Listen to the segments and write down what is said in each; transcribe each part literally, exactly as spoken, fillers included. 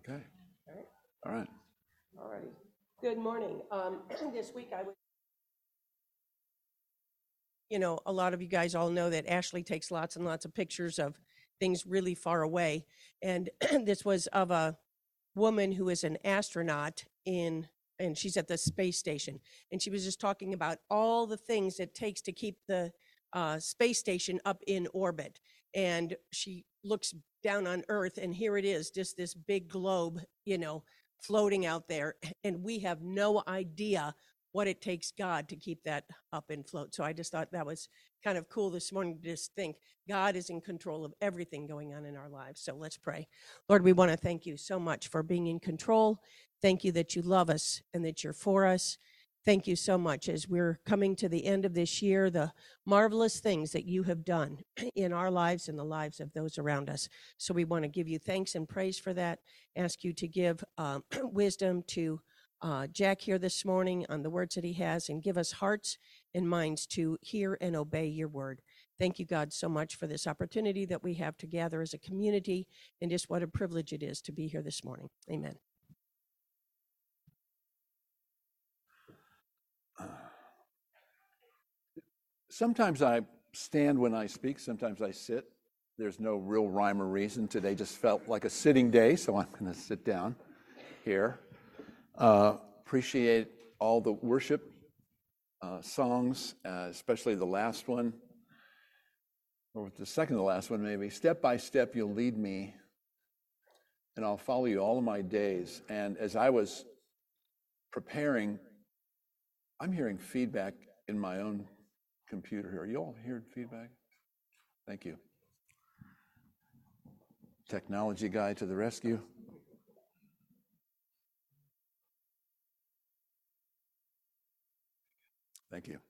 Okay. All right. All right. All righty. Good morning. Um, this week I was, you know, a lot of you guys all know that Ashley takes lots and lots of pictures of things really far away. And this was of a woman who is an astronaut in, and she's at the space station. And she was just talking about all the things it takes to keep the uh, space station up in orbit. And she looks down on Earth, and here it is, just this big globe, you know, floating out there. And we have no idea what it takes God to keep that up and float. So I just thought that was kind of cool this morning to just think God is in control of everything going on in our lives. So let's pray. Lord, we want to thank you so much for being in control. Thank you that you love us and that you're for us. Thank you so much as we're coming to the end of this year, the marvelous things that you have done in our lives and the lives of those around us. So we want to give you thanks and praise for that. Ask you to give um, wisdom to uh, Jack here this morning on the words that he has, and give us hearts and minds to hear and obey your word. Thank you, God, so much for this opportunity that we have to gather as a community, and just what a privilege it is to be here this morning. Amen. Sometimes I stand when I speak, sometimes I sit. There's no real rhyme or reason. Today just felt like a sitting day, so I'm going to sit down here. Uh, appreciate all the worship uh, songs, uh, especially the last one, or the second to last one maybe. Step by step you'll lead me, and I'll follow you all of my days. And as I was preparing, I'm hearing feedback in my own computer here. Are you all hearing feedback? Thank you. Technology guy to the rescue. Thank you.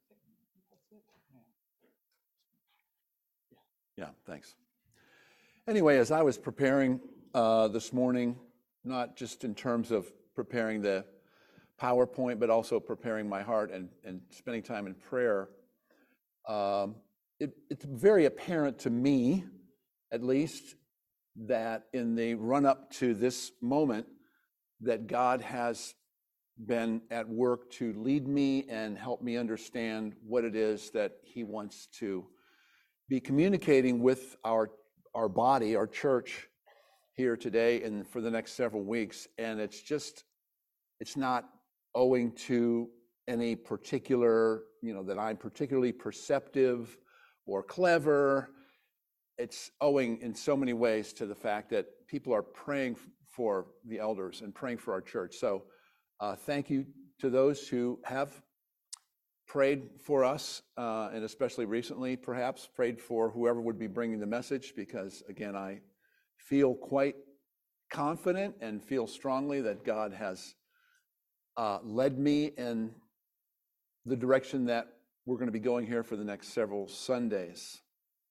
Yeah, thanks. Anyway, as I was preparing uh, this morning, not just in terms of preparing the PowerPoint, but also preparing my heart and, and spending time in prayer, um, it, it's very apparent to me, at least, that in the run-up to this moment, that God has been at work to lead me and help me understand what it is that he wants to be communicating with our our body, our church here today and for the next several weeks. And it's just, it's not owing to any particular, you know, that I'm particularly perceptive or clever. It's owing in so many ways to the fact that people are praying for the elders and praying for our church. So uh, thank you to those who have prayed for us, uh, and especially recently, perhaps, prayed for whoever would be bringing the message, because, again, I feel quite confident and feel strongly that God has uh, led me in the direction that we're going to be going here for the next several Sundays.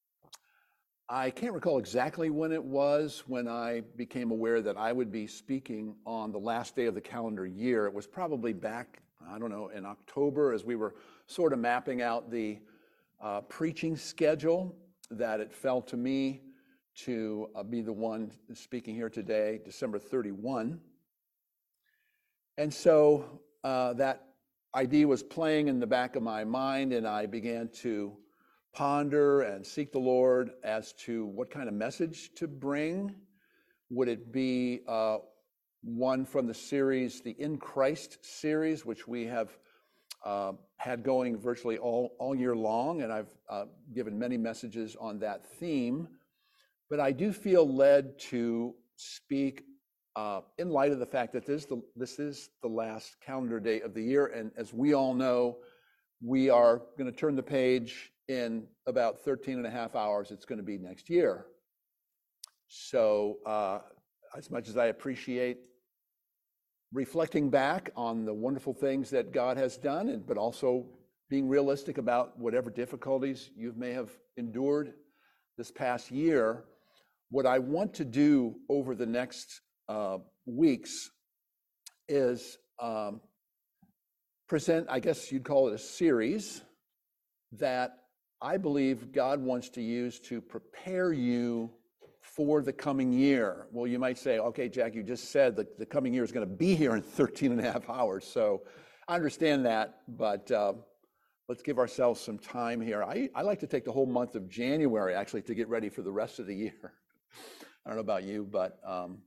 I can't recall exactly when it was when I became aware that I would be speaking on the last day of the calendar year. It was probably back, I don't know, in October, as we were sort of mapping out the uh, preaching schedule, that it fell to me to uh, be the one speaking here today, December thirty-first. And so uh, that idea was playing in the back of my mind, and I began to ponder and seek the Lord as to what kind of message to bring. Would it be uh, one from the series, the In Christ series, which we have uh, had going virtually all, all year long, and I've uh, given many messages on that theme. But I do feel led to speak uh, in light of the fact that this, the, this is the last calendar day of the year, and as we all know, we are going to turn the page in about thirteen and a half hours. It's going to be next year. So uh, as much as I appreciate reflecting back on the wonderful things that God has done, and, but also being realistic about whatever difficulties you may have endured this past year, what I want to do over the next uh, weeks is um, present, I guess you'd call it a series, that I believe God wants to use to prepare you for the coming year. Well, you might say, okay, Jack, you just said that the coming year is going to be here in thirteen and a half hours. So I understand that, but uh, let's give ourselves some time here. I, I like to take the whole month of January, actually, to get ready for the rest of the year. I don't know about you, but um,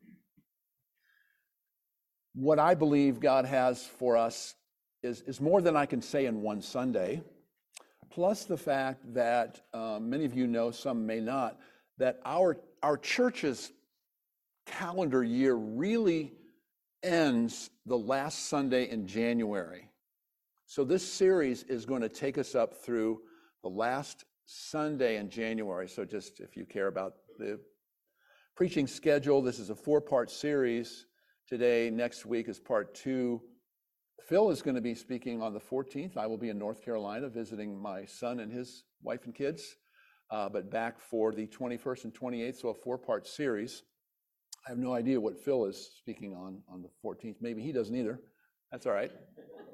what I believe God has for us is, is more than I can say in one Sunday, plus the fact that uh, many of you know, some may not, that our, our church's calendar year really ends the last Sunday in January. So this series is going to take us up through the last Sunday in January. So just if you care about the preaching schedule, this is a four-part series. Today, next week is part two. Phil is going to be speaking on the fourteenth. I will be in North Carolina visiting my son and his wife and kids, uh, but back for the twenty-first and twenty-eighth, so a four-part series. I have no idea what Phil is speaking on on the fourteenth. Maybe he doesn't either. That's all right.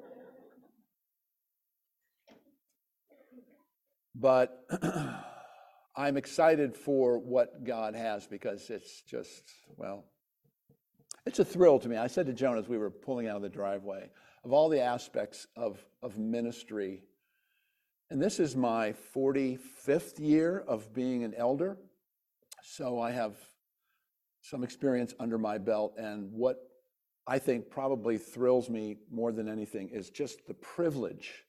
But I'm excited for what God has, because it's just, well, it's a thrill to me. I said to Joan as we were pulling out of the driveway, of all the aspects of, of ministry, and this is my forty-fifth year of being an elder, so I have some experience under my belt, and what I think probably thrills me more than anything is just the privilege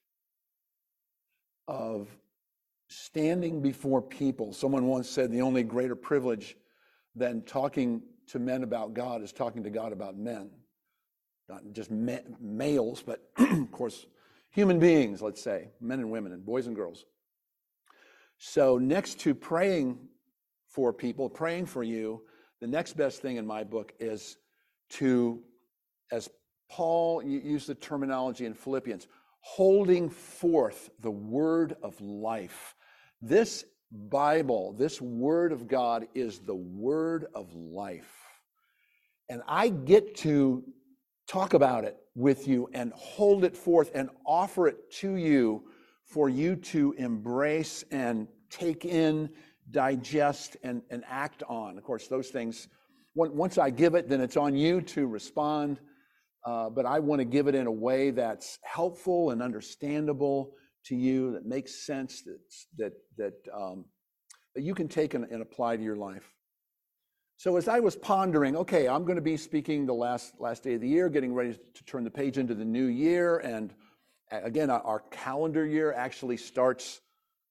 of standing before people. Someone once said the only greater privilege than talking to men about God is talking to God about men. Not just ma- males, but of course, human beings, let's say, men and women and boys and girls. So next to praying for people, praying for you, the next best thing in my book is to, as Paul used the terminology in Philippians, holding forth the word of life. This Bible, this word of God is the word of life. And I get to talk about it with you and hold it forth and offer it to you for you to embrace and take in, digest, and, and act on. Of course, those things, once I give it, then it's on you to respond. Uh, but I want to give it in a way that's helpful and understandable to you, that makes sense, that that that, um, that you can take and, and apply to your life. So as I was pondering, okay, I'm going to be speaking the last last day of the year, getting ready to turn the page into the new year, and again, our calendar year actually starts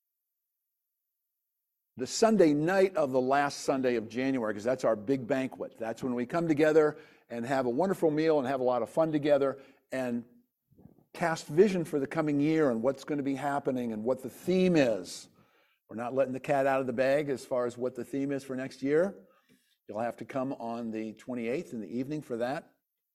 the Sunday night of the last Sunday of January, because that's our big banquet. That's when we come together and have a wonderful meal and have a lot of fun together and cast vision for the coming year and what's going to be happening and what the theme is. We're not letting the cat out of the bag as far as what the theme is for next year. You'll have to come on the twenty-eighth in the evening for that.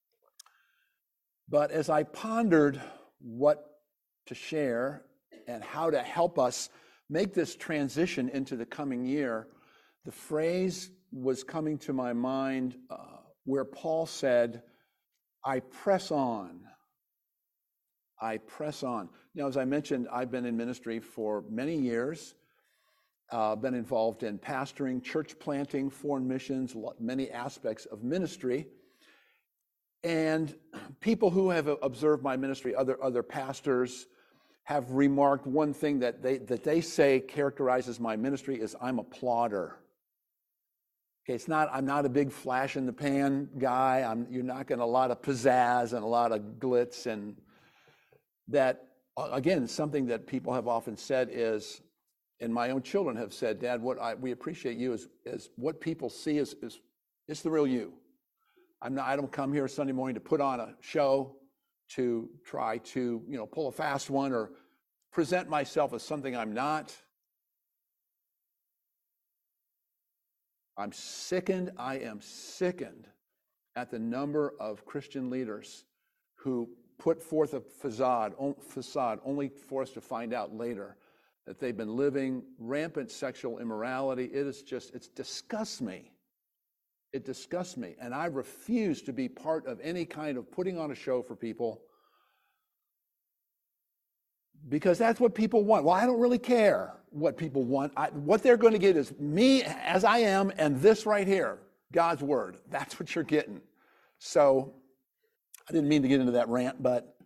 But as I pondered what to share and how to help us make this transition into the coming year, the phrase was coming to my mind uh, where Paul said, I press on. I press on. Now, as I mentioned, I've been in ministry for many years, uh, been involved in pastoring, church planting, foreign missions, many aspects of ministry. And people who have observed my ministry, other, other pastors, have remarked one thing that they that they say characterizes my ministry is I'm a plodder. Okay, it's not, I'm not a big flash in the pan guy. I'm, you're not getting a lot of pizzazz and a lot of glitz. And that, again, something that people have often said is, and my own children have said, Dad, what I, we appreciate you is, is what people see is, is it's the real you. I'm not, I don't come here Sunday morning to put on a show, to try to, you know, pull a fast one or present myself as something I'm not. I'm sickened, I am sickened at the number of Christian leaders who put forth a facade, facade only for us to find out later that they've been living rampant sexual immorality. It is just, it disgusts me. It disgusts me. And I refuse to be part of any kind of putting on a show for people, because that's what people want. Well, I don't really care what people want. I, what they're going to get is me as I am and this right here, God's word. That's what you're getting. So I didn't mean to get into that rant, but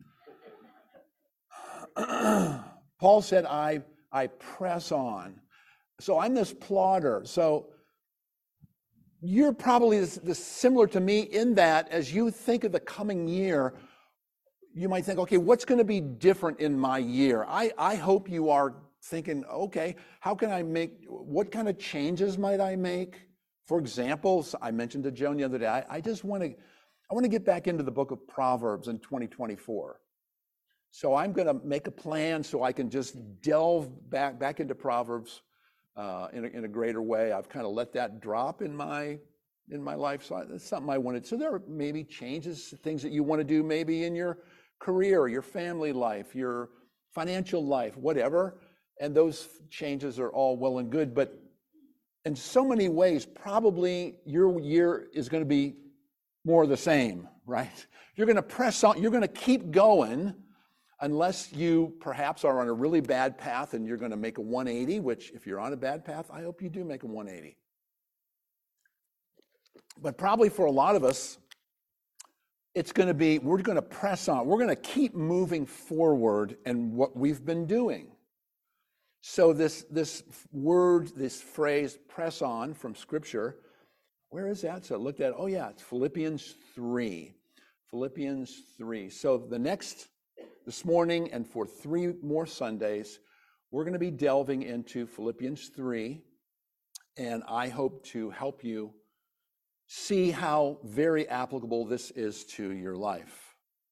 Paul said, I, I press on. So I'm this plodder. So you're probably this, this similar to me in that as you think of the coming year, you might think, okay, what's going to be different in my year? I, I hope you are thinking, okay, how can I make, what kind of changes might I make? For example, I mentioned to Joan the other day, I, I just want to, I want to get back into the book of Proverbs in twenty twenty-four. So I'm going to make a plan so I can just delve back, back into Proverbs uh, in, a, in a greater way. I've kind of let that drop in my in my life. So that's something I wanted. So there are maybe changes, things that you want to do maybe in your career, your family life, your financial life, whatever. And those changes are all well and good. But in so many ways, probably your year is going to be more of the same, right? You're going to press on, you're going to keep going unless you perhaps are on a really bad path and you're going to make a one eighty, which if you're on a bad path, I hope you do make a one eighty. But probably for a lot of us, it's going to be, we're going to press on. We're going to keep moving forward in what we've been doing. So this, this word, this phrase, press on from Scripture, where is that? So I looked at, oh yeah, it's Philippians three. Philippians three. So the next, this morning and for three more Sundays, we're going to be delving into Philippians three, and I hope to help you see how very applicable this is to your life.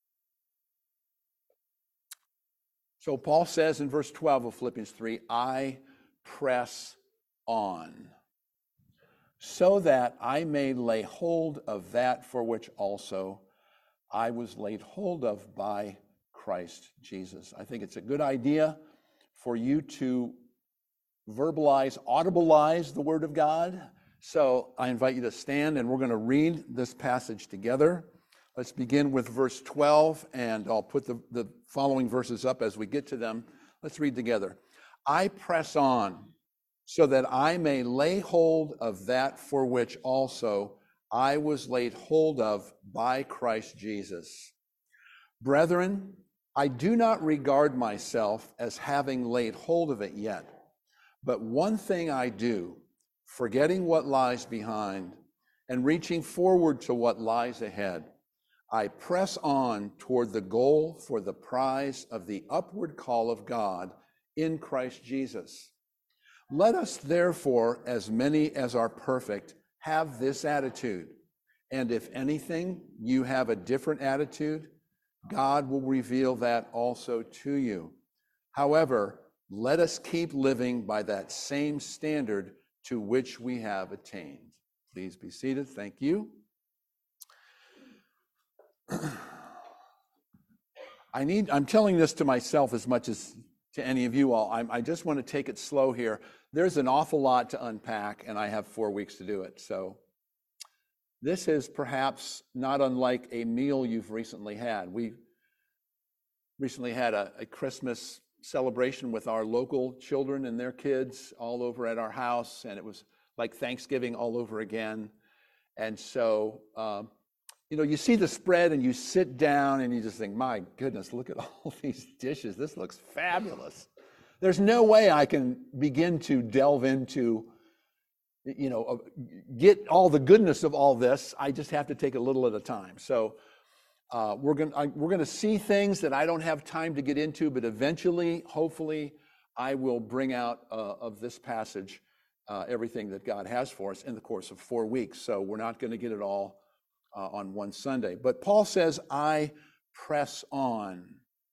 So Paul says in verse twelve of Philippians three, I press on, so that I may lay hold of that for which also I was laid hold of by Christ Jesus. I think it's a good idea for you to verbalize, audibilize the Word of God. So I invite you to stand and we're going to read this passage together. Let's begin with verse twelve, and I'll put the, the following verses up as we get to them. Let's read together. I press on so that I may lay hold of that for which also I was laid hold of by Christ Jesus. Brethren, I do not regard myself as having laid hold of it yet, but one thing I do, forgetting what lies behind and reaching forward to what lies ahead, I press on toward the goal for the prize of the upward call of God in Christ Jesus. Let us therefore, as many as are perfect, have this attitude. And if anything, you have a different attitude, God will reveal that also to you. However, let us keep living by that same standard to which we have attained. Please be seated. Thank you. I need, I'm telling this to myself as much as to any of you all. I'm, I just want to take it slow here. There's an awful lot to unpack, and I have four weeks to do it. So this is perhaps not unlike a meal you've recently had. We recently had a, a Christmas celebration with our local children and their kids all over at our house, and it was like Thanksgiving all over again. And so, um, you know, you see the spread and you sit down and you just think, my goodness, look at all these dishes. This looks fabulous. There's no way I can begin to delve into, you know, get all the goodness of all this. I just have to take a little at a time. So uh, we're going we're going to see things that I don't have time to get into, but eventually, hopefully, I will bring out uh, of this passage uh, everything that God has for us in the course of four weeks. So we're not going to get it all Uh, on one Sunday. But Paul says, I press on,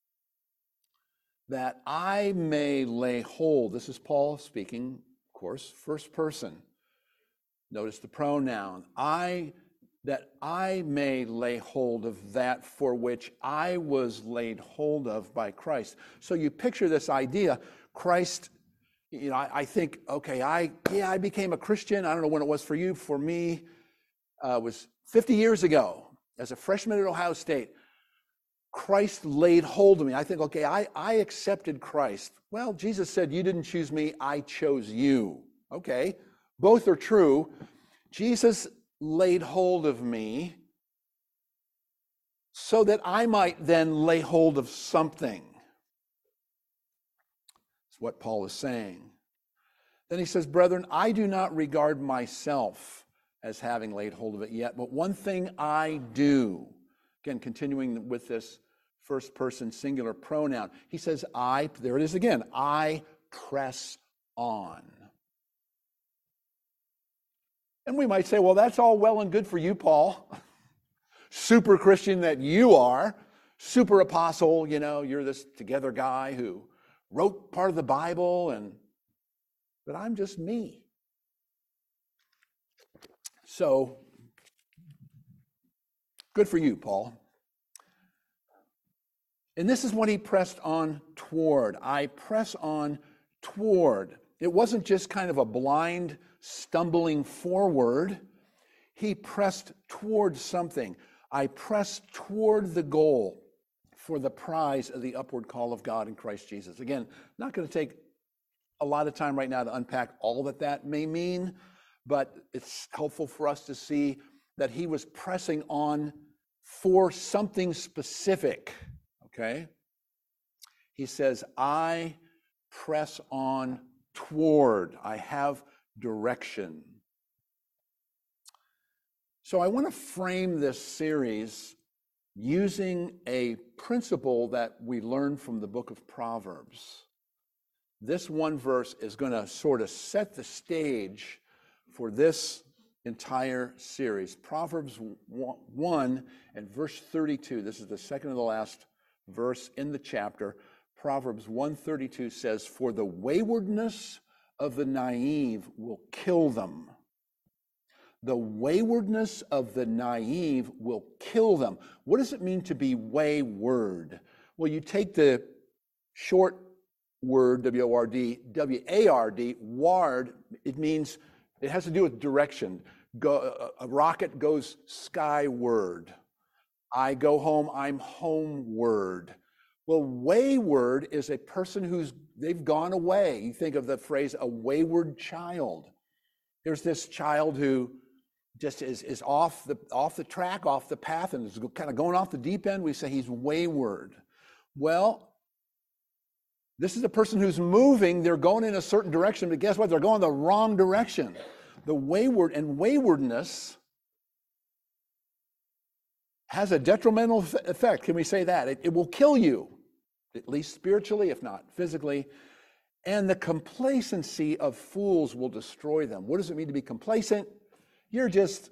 that I may lay hold. This is Paul speaking, of course, first person. Notice the pronoun. I, that I may lay hold of that for which I was laid hold of by Christ. So you picture this idea, Christ, you know, I, I think, okay, I, yeah, I became a Christian. I don't know when it was for you. For me, uh, it was fifty years ago, as a freshman at Ohio State. Christ laid hold of me. I think, okay, I, I accepted Christ. Well, Jesus said, you didn't choose me, I chose you. Okay, both are true. Jesus laid hold of me so that I might then lay hold of something. That's what Paul is saying. Then he says, brethren, I do not regard myself as having laid hold of it yet, but one thing I do. Again, continuing with this first person singular pronoun. He says, I, there it is again, I press on. And we might say, well, that's all well and good for you, Paul. Super Christian that you are. Super apostle, you know, you're this together guy who wrote part of the Bible, and but I'm just me. So, good for you, Paul. And this is what he pressed on toward. I press on toward. It wasn't just kind of a blind stumbling forward. He pressed toward something. I press toward the goal for the prize of the upward call of God in Christ Jesus. Again, not going to take a lot of time right now to unpack all that that may mean, but it's helpful for us to see that he was pressing on for something specific. Okay? He says, I press on toward. I have direction. So I want to frame this series using a principle that we learned from the book of Proverbs. This one verse is going to sort of set the stage for this entire series. Proverbs one and verse thirty-two. This is the second to the last verse in the chapter. Proverbs one thirty-two says, for the waywardness of the naive will kill them. The waywardness of the naive will kill them. What does it mean to be wayward? Well, you take the short word, W O R D, W A R D, ward, it means, it has to do with direction. Go, a rocket goes skyward. I go home, I'm homeward. Well, wayward is a person who's, they've gone away. You think of the phrase, a wayward child. There's this child who just is, is off the, off the track, off the path, and is kind of going off the deep end. We say he's wayward. Well, this is a person who's moving. They're going in a certain direction, but guess what? They're going the wrong direction. The wayward and waywardness has a detrimental effect. Can we say that? It, it will kill you, at least spiritually, if not physically. And the complacency of fools will destroy them. What does it mean to be complacent? You're just,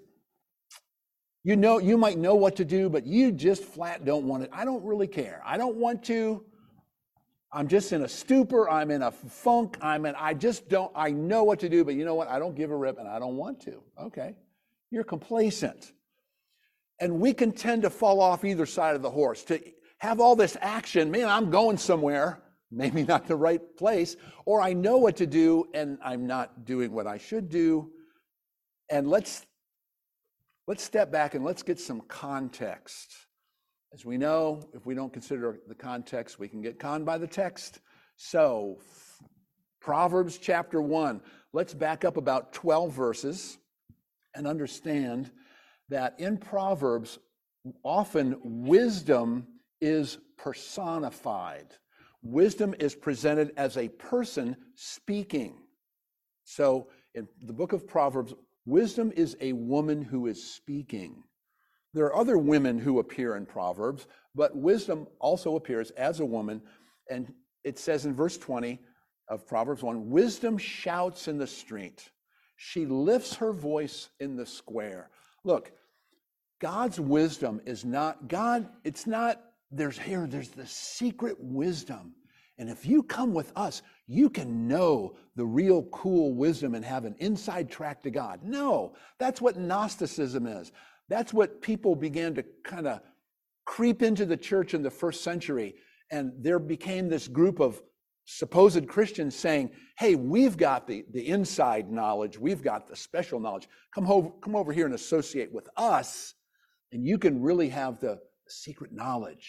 you know, you might know what to do, but you just flat don't want it. I don't really care. I don't want to. I'm just in a stupor. I'm in a funk. I'm in, I just don't, I know what to do, but you know what? I don't give a rip and I don't want to. Okay. You're complacent. And we can tend to fall off either side of the horse, to have all this action. Man, I'm going somewhere, maybe not the right place, or I know what to do and I'm not doing what I should do. And let's, let's step back and let's get some context. As we know, if we don't consider the context, we can get conned by the text. So, Proverbs chapter one, let's back up about twelve verses and understand that in Proverbs, often wisdom is personified. Wisdom is presented as a person speaking. So, in the book of Proverbs, wisdom is a woman who is speaking. There are other women who appear in Proverbs, but wisdom also appears as a woman. And it says in verse twenty of Proverbs one, wisdom shouts in the street. She lifts her voice in the square. Look, God's wisdom is not, God, it's not, there's here, there's the secret wisdom. And if you come with us, you can know the real cool wisdom and have an inside track to God. No, that's what Gnosticism is. That's what people began to kind of creep into the church in the first century. And there became this group of supposed Christians saying, hey, we've got the, the inside knowledge. We've got the special knowledge. Come over, come over here and associate with us, and you can really have the secret knowledge.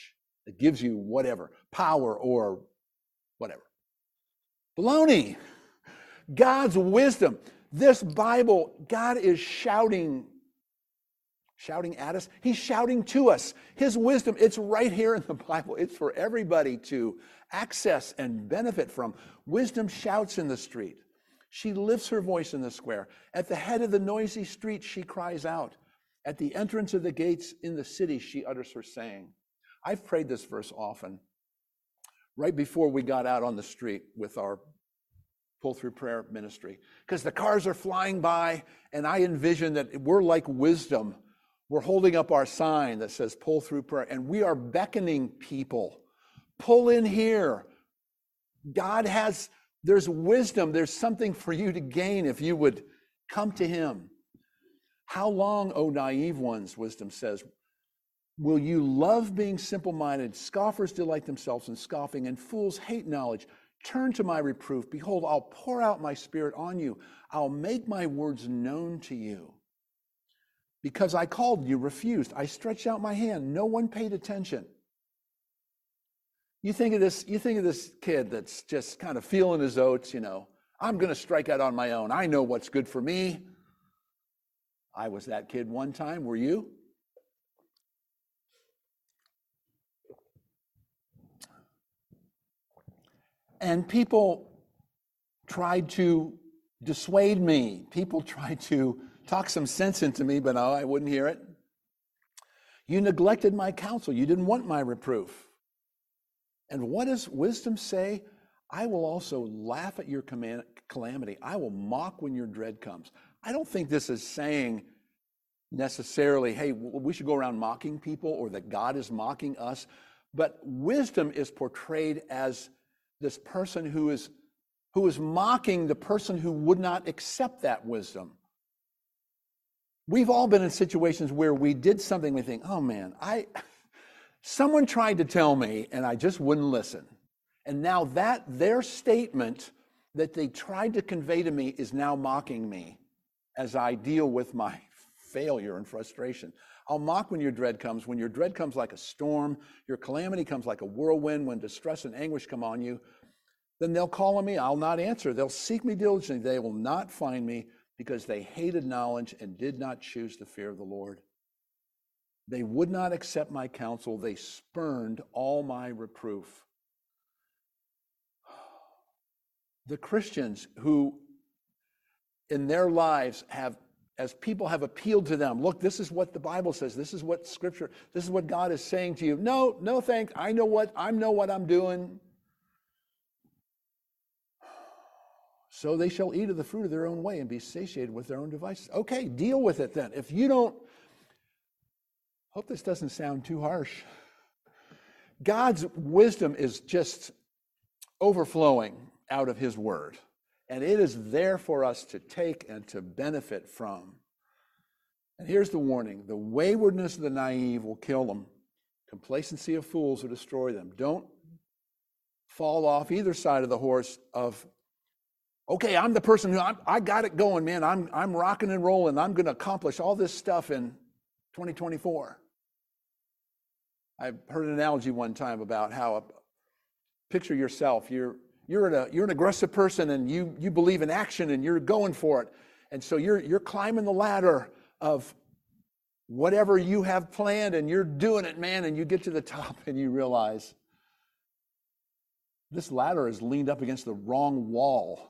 that gives you whatever, power or whatever. Baloney. God's wisdom. This Bible, God is shouting, shouting at us. He's shouting to us. His wisdom, it's right here in the Bible. It's for everybody to access and benefit from. Wisdom shouts in the street. She lifts her voice in the square. At the head of the noisy street, she cries out. At the entrance of the gates in the city, she utters her saying. I've prayed this verse often. Right before we got out on the street with our pull-through prayer ministry, because the cars are flying by, and I envision that we're like wisdom. We're holding up our sign that says pull-through prayer, and we are beckoning people. Pull in here. God has, there's wisdom. There's something for you to gain if you would come to him. How long, O naive ones, wisdom says, will you love being simple-minded? Scoffers delight themselves in scoffing, and fools hate knowledge. Turn to my reproof. Behold, I'll pour out my spirit on you. I'll make my words known to you. Because I called, you refused. I stretched out my hand. No one paid attention. You think of this, you think of this kid that's just kind of feeling his oats, you know. I'm going to strike out on my own. I know what's good for me. I was that kid one time. Were you? And people tried to dissuade me. People tried to talk some sense into me, but no, I wouldn't hear it. You neglected my counsel. You didn't want my reproof. And what does wisdom say? I will also laugh at your command, calamity. I will mock when your dread comes. I don't think this is saying necessarily, hey, we should go around mocking people or that God is mocking us. But wisdom is portrayed as this person who is who is mocking the person who would not accept that wisdom. We've all been in situations where we did something, we think, oh man, I someone tried to tell me and I just wouldn't listen. And now that their statement that they tried to convey to me is now mocking me as I deal with my failure and frustration. I'll mock when your dread comes. When your dread comes like a storm, your calamity comes like a whirlwind, when distress and anguish come on you, then they'll call on me. I'll not answer. They'll seek me diligently. They will not find me because they hated knowledge and did not choose the fear of the Lord. They would not accept my counsel. They spurned all my reproof. The Christians who in their lives have, as people have appealed to them, look, this is what the Bible says. This is what Scripture, this is what God is saying to you. No, no thanks. I know what, I know what I'm doing. So they shall eat of the fruit of their own way and be satiated with their own devices. Okay, deal with it then. If you don't, hope this doesn't sound too harsh. God's wisdom is just overflowing out of his word. And it is there for us to take and to benefit from. And here's the warning. The waywardness of the naive will kill them. Complacency of fools will destroy them. Don't fall off either side of the horse of, okay, I'm the person who, I'm, I got it going, man. I'm, I'm rocking and rolling. I'm going to accomplish all this stuff in twenty twenty-four. I heard an analogy one time about how, a, picture yourself, you're You're an, you're an aggressive person and you, you believe in action and you're going for it. And so you're, you're climbing the ladder of whatever you have planned and you're doing it, man. And you get to the top and you realize this ladder is leaned up against the wrong wall.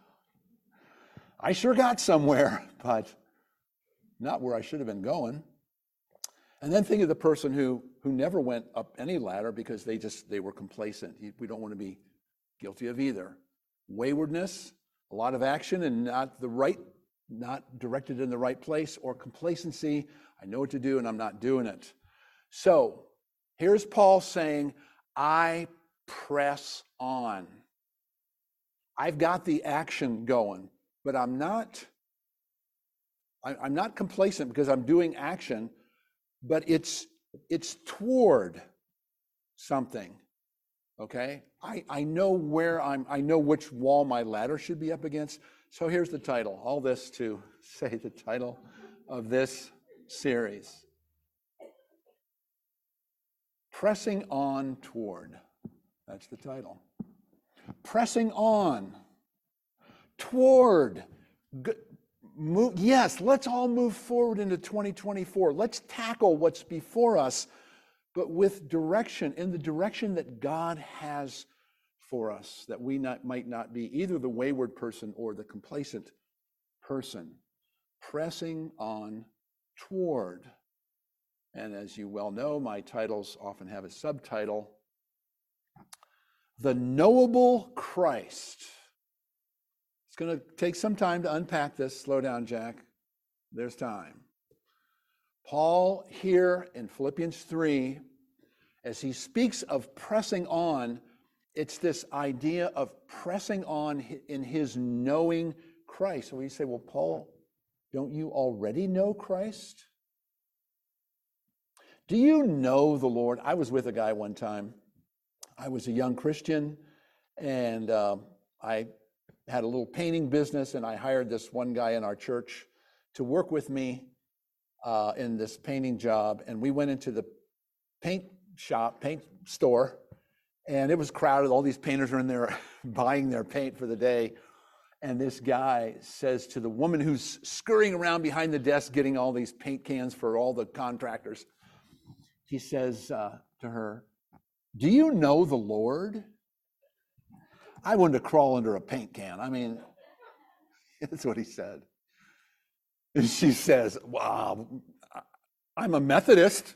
I sure got somewhere, but not where I should have been going. And then think of the person who, who never went up any ladder because they just, they were complacent. We don't want to be guilty of either. Waywardness, a lot of action and not the right, not directed in the right place, or complacency. I know what to do and I'm not doing it. So here's Paul saying, I press on. I've got the action going, but I'm not, I'm not complacent because I'm doing action, but it's, it's toward something. Okay, I, I know where I'm, I know which wall my ladder should be up against. So here's the title, all this to say the title of this series. Pressing on toward. That's the title. Pressing on toward. G- move, yes, let's all move forward into twenty twenty-four. Let's tackle what's before us, but with direction, in the direction that God has for us, that we not, might not be either the wayward person or the complacent person. Pressing on toward. And as you well know, my titles often have a subtitle, The Knowable Christ. It's going to take some time to unpack this. Slow down, Jack. There's time. Paul here in Philippians three, as he speaks of pressing on, it's this idea of pressing on in his knowing Christ. So we say, well, Paul, don't you already know Christ? Do you know the Lord? I was with a guy one time. I was a young Christian, and uh, I had a little painting business, and I hired this one guy in our church to work with me uh, in this painting job. And we went into the paint shop, paint store, and it was crowded. All these painters are in there buying their paint for the day. And this guy says to the woman who's scurrying around behind the desk getting all these paint cans for all the contractors, he says uh, to her, do you know the Lord? I wanted to crawl under a paint can. I mean, that's what he said. And she says, wow, I'm a Methodist.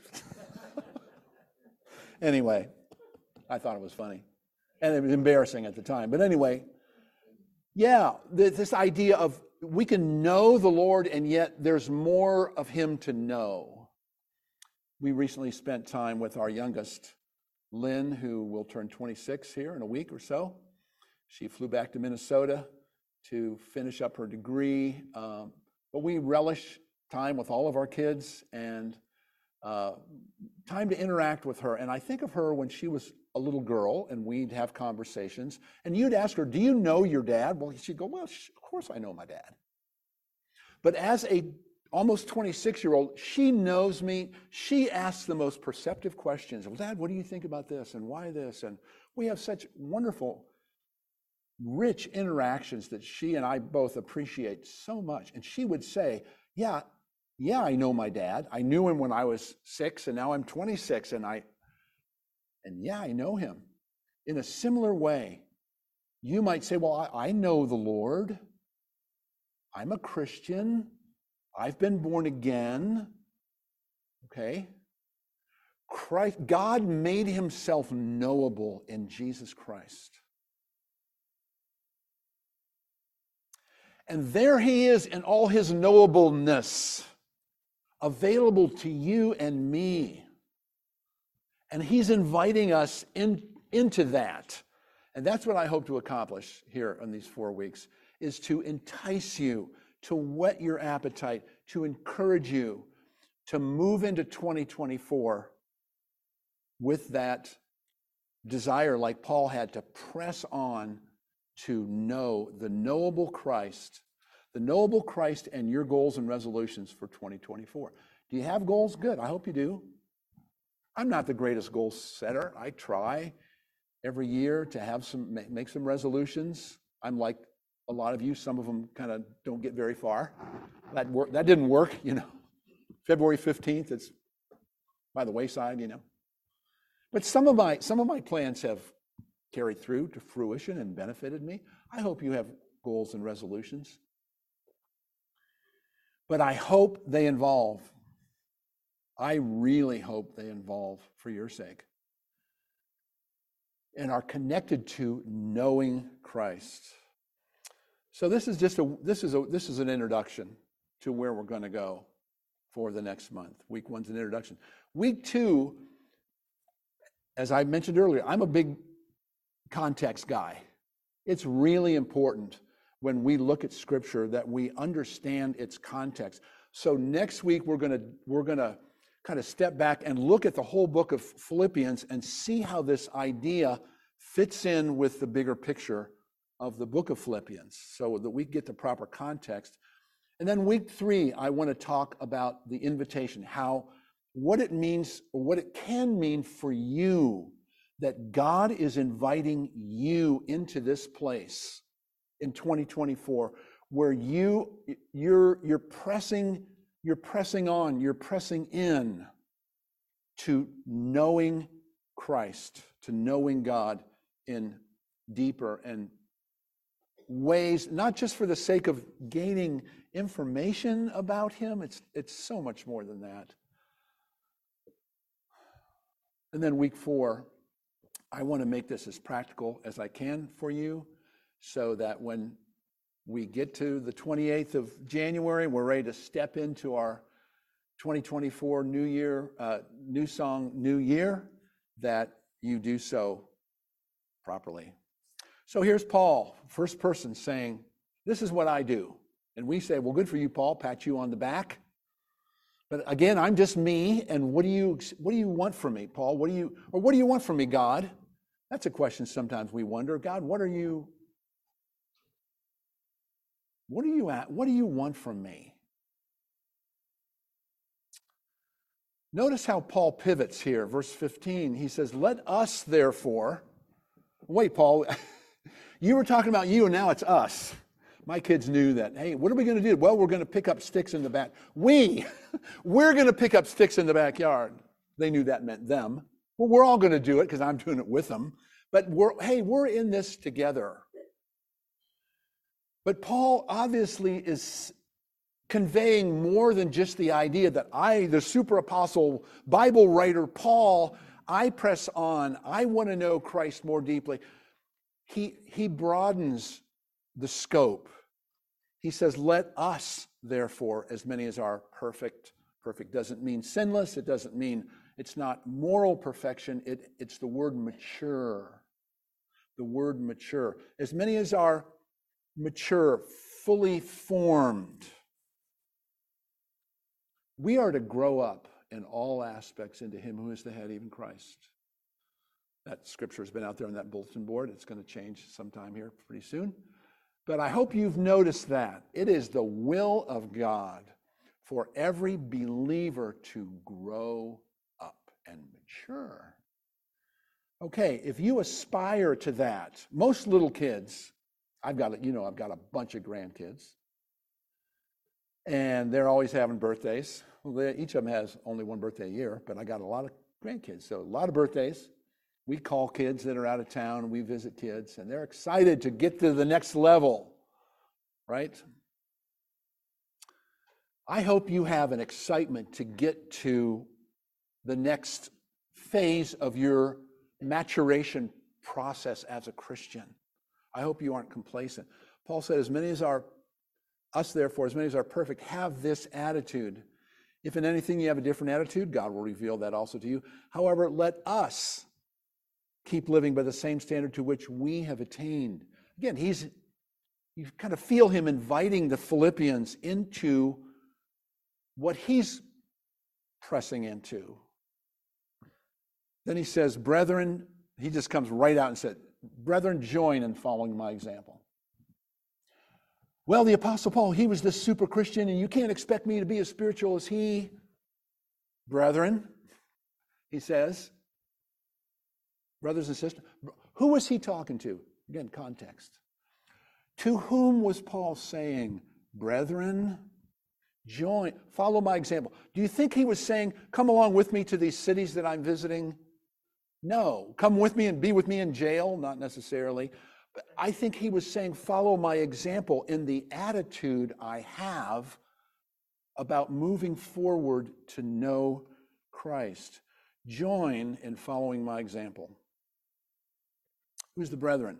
Anyway, I thought it was funny. And it was embarrassing at the time. But anyway, yeah, this idea of we can know the Lord and yet there's more of him to know. We recently spent time with our youngest, Lynn, who will turn twenty-six here in a week or so. She flew back to Minnesota to finish up her degree. Um, but we relish time with all of our kids and uh, time to interact with her. And I think of her when she was a little girl and we'd have conversations. And you'd ask her, do you know your dad? Well, she'd go, well, of course I know my dad. But as a almost twenty-six-year-old, she knows me. She asks the most perceptive questions. Well, Dad, what do you think about this and why this? And we have such wonderful, rich interactions that she and I both appreciate so much. And she would say, yeah, yeah, I know my dad. I knew him when I was six, and now I'm twenty-six, and I, and yeah, I know him. In a similar way, you might say, well, I, I know the Lord. I'm a Christian. I've been born again. Okay? Christ, God made himself knowable in Jesus Christ. And there he is in all his knowableness, available to you and me. And he's inviting us in, into that. And that's what I hope to accomplish here in these four weeks, is to entice you, to whet your appetite, to encourage you to move into twenty twenty-four with that desire, like Paul had, to press on to know the knowable Christ, the knowable Christ and your goals and resolutions for twenty twenty-four. Do you have goals? Good. I hope you do. I'm not the greatest goal setter. I try every year to have some, make some resolutions. I'm like a lot of you. Some of them kind of don't get very far. That work, that didn't work, you know. February fifteenth, it's by the wayside, you know. But some of my some of my plans have carried through to fruition and benefited me. I hope you have goals and resolutions. But I hope they involve, I really hope they involve, for your sake, and are connected to knowing Christ. So this is just a this is a this is an introduction to where we're going to go for the next month. Week one's an introduction. Week two, as I mentioned earlier, I'm a big context guy. It's really important when we look at Scripture that we understand its context. So next week we're gonna we're gonna kind of step back and look at the whole book of Philippians and see how this idea fits in with the bigger picture of the book of Philippians, so that we get the proper context. And then week three, I want to talk about the invitation, how what it means, or what it can mean for you, that God is inviting you into this place in twenty twenty-four, where you you're you're pressing you're pressing on, you're pressing in to knowing Christ, to knowing God in deeper and ways, not just for the sake of gaining information about him. It's it's so much more than that. And then week four, I want to make this as practical as I can for you, so that when we get to the twenty-eighth of January, we're ready to step into our twenty twenty-four New Year, uh, New Song, New Year, that you do so properly. So here's Paul, first person, saying, this is what I do. And we say, well, good for you, Paul, pat you on the back. But again, I'm just me, and what do you what do you want from me, Paul? What do you, or what do you want from me, God? That's a question sometimes we wonder. God, what are you, what are you at? What do you want from me? Notice how Paul pivots here, verse fifteen. He says, let us therefore, wait, Paul, you were talking about you and now it's us. My kids knew that. Hey, what are we going to do? Well, we're going to pick up sticks in the back. We, we're going to pick up sticks in the backyard. They knew that meant them. Well, we're all going to do it because I'm doing it with them. But we're, hey, we're in this together. But Paul obviously is conveying more than just the idea that I, the super apostle, Bible writer Paul, I press on. I want to know Christ more deeply. He, he broadens the scope. He says, let us, therefore, as many as are perfect. Perfect doesn't mean sinless. It doesn't mean it's not moral perfection. It, it's the word mature. The word mature. As many as are mature, fully formed. We are to grow up in all aspects into him who is the head, even Christ. That scripture has been out there on that bulletin board. It's going to change sometime here pretty soon. But I hope you've noticed that. It is the will of God for every believer to grow up and mature. Okay, if you aspire to that, most little kids, I've got, you know, I've got a bunch of grandkids, and they're always having birthdays. Well, they, each of them has only one birthday a year, but I got a lot of grandkids, so a lot of birthdays. We call kids that are out of town, and we visit kids, and they're excited to get to the next level, right? I hope you have an excitement to get to the next phase of your maturation process as a Christian. I hope you aren't complacent. Paul said, as many as are, us therefore, as many as are perfect, have this attitude. If in anything you have a different attitude, God will reveal that also to you. However, let us keep living by the same standard to which we have attained. Again, he's, you kind of feel him inviting the Philippians into what he's pressing into. Then he says, brethren, he just comes right out and said, brethren, join in following my example. Well, the Apostle Paul, he was this super Christian, and you can't expect me to be as spiritual as he. Brethren, he says, brothers and sisters, who was he talking to? Again, context. To whom was Paul saying, brethren, join, follow my example? Do you think he was saying, come along with me to these cities that I'm visiting? No. Come with me and be with me in jail? Not necessarily. But I think he was saying, follow my example in the attitude I have about moving forward to know Christ. Join in following my example. Who's the brethren?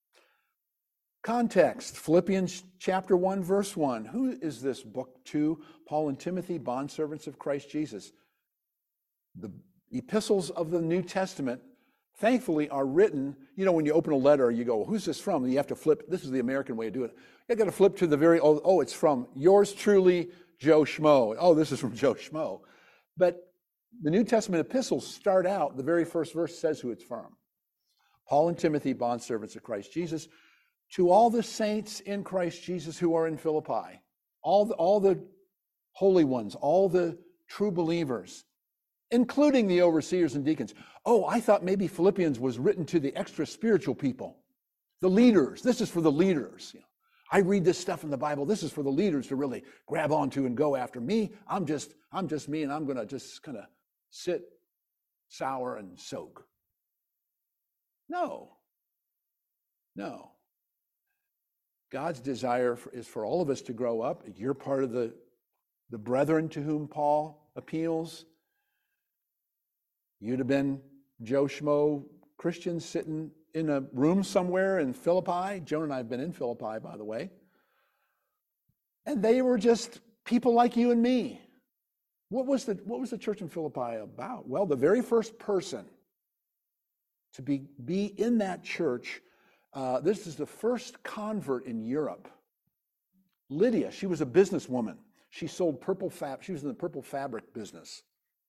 Context, Philippians chapter one, verse one. Who is this? Book two, Paul and Timothy, bondservants of Christ Jesus. The epistles of the New Testament, thankfully, are written, you know, when you open a letter, you go, well, who's this from? You have to flip. This is the American way of doing it. You got to flip to the very, oh, oh, it's from yours truly, Joe Schmo. Oh, this is from Joe Schmo. But the New Testament epistles start out, the very first verse says who it's from. Paul and Timothy, bondservants of Christ Jesus, to all the saints in Christ Jesus who are in Philippi, all the, all the holy ones, all the true believers, including the overseers and deacons. Oh, I thought maybe Philippians was written to the extra spiritual people, the leaders. This is for the leaders. You know, I read this stuff in the Bible. This is for the leaders to really grab onto and go after. Me, I'm just, I'm just me, and I'm going to just kind of sit, sour, and soak. No. No. God's desire for, is for all of us to grow up. You're part of the, the brethren to whom Paul appeals. You'd have been Joe Schmo Christians sitting in a room somewhere in Philippi. Joan and I have been in Philippi, by the way. And they were just people like you and me. What was the, what was the church in Philippi about? Well, the very first person to be, be in that church, uh, this is the first convert in Europe. Lydia, she was a businesswoman. She sold purple fab. She was in the purple fabric business.